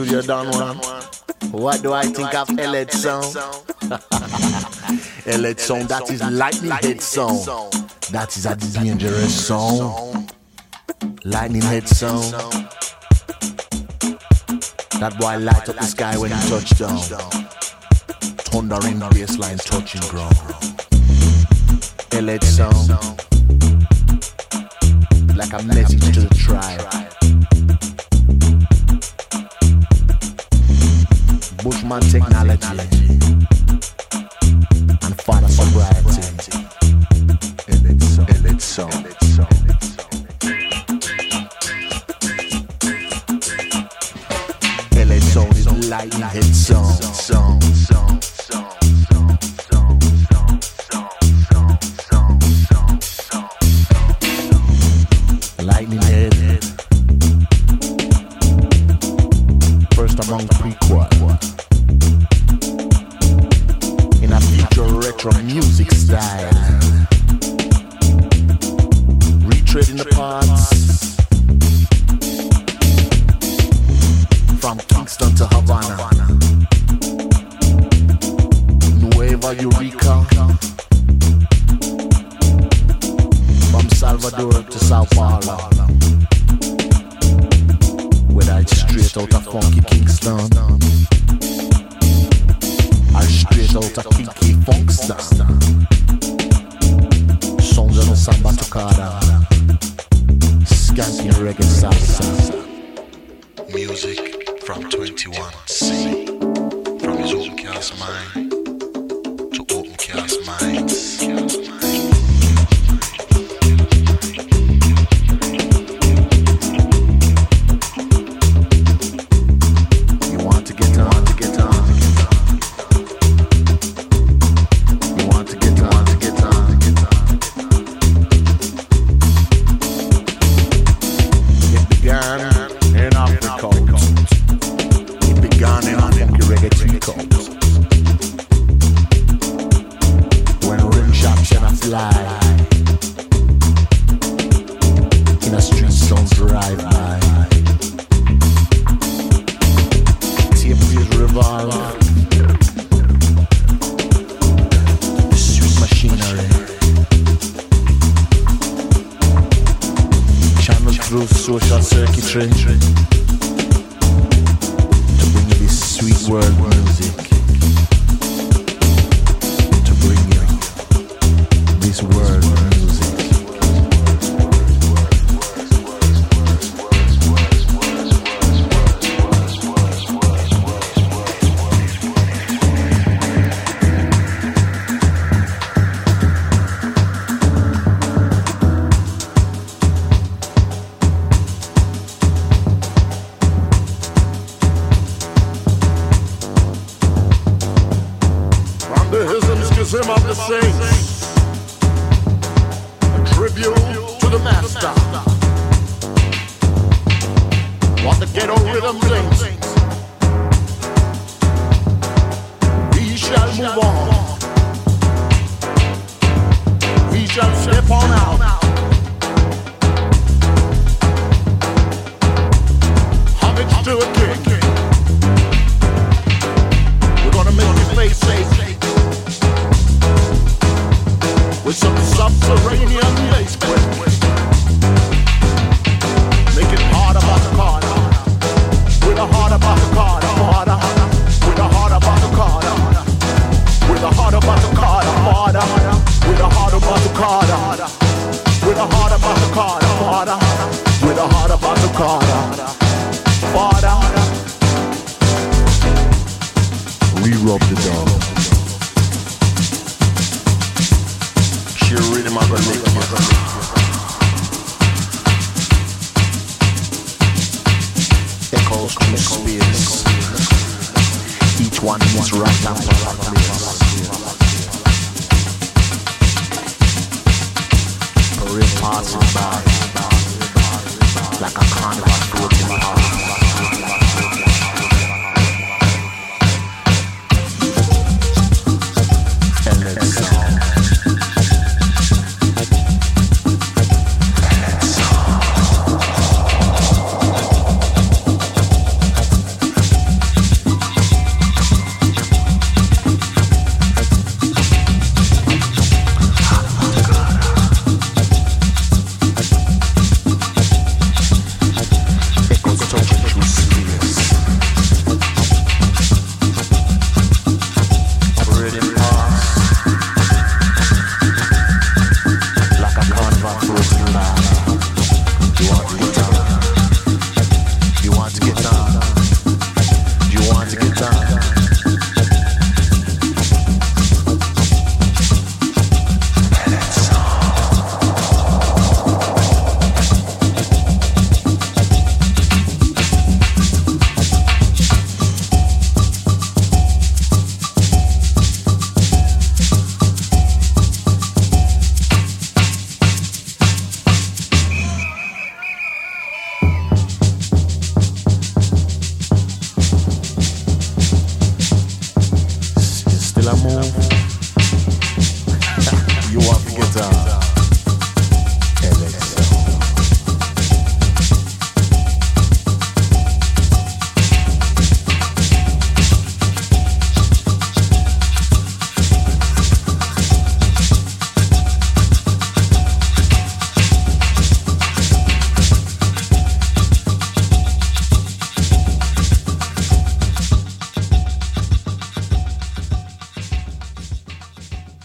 studio done one. What do I think of LH sound? LH sound, that is lightning head sound. That is a dangerous sound. Lightning head sound. That boy light up the sky when he touch down. Thundering bassline touching ground. LH sound, like a message to the tribe. Bushman technology and father sobriety. LH sound. LH sound is lightning head sound. Lightning head, first among pre-quad, in a future retro music style, retreading the parts from Kingston to Havana, Nueva Eureka, from Salvador to Sao Paulo, whether it's straight out of funky Kingston or straight out of kinky Funkston, songs of the samba toccata, skanking reggae salsa. Music from 21C, from his open cast mind to open cast minds. Social circuitry to bring you this sweet world music, to bring you this world music. Hymn of the saints, a tribute to the master. What the ghetto rhythm sings, we shall move on. We shall step on out. Homage to a king. We're gonna make his face safe with some subterranean bass quick. Make it hard about the corner, with a heart about the corner, harder, with a heart about the corner, with a heart about the corner, harder, with a heart about the corner, with a heart about the corner, harder, with a heart about the corner, harder. We rub the dog. Sheer rhythm of a lick. Echoes from space, each one is right and place. Parade passing by like a carnival float in the heart.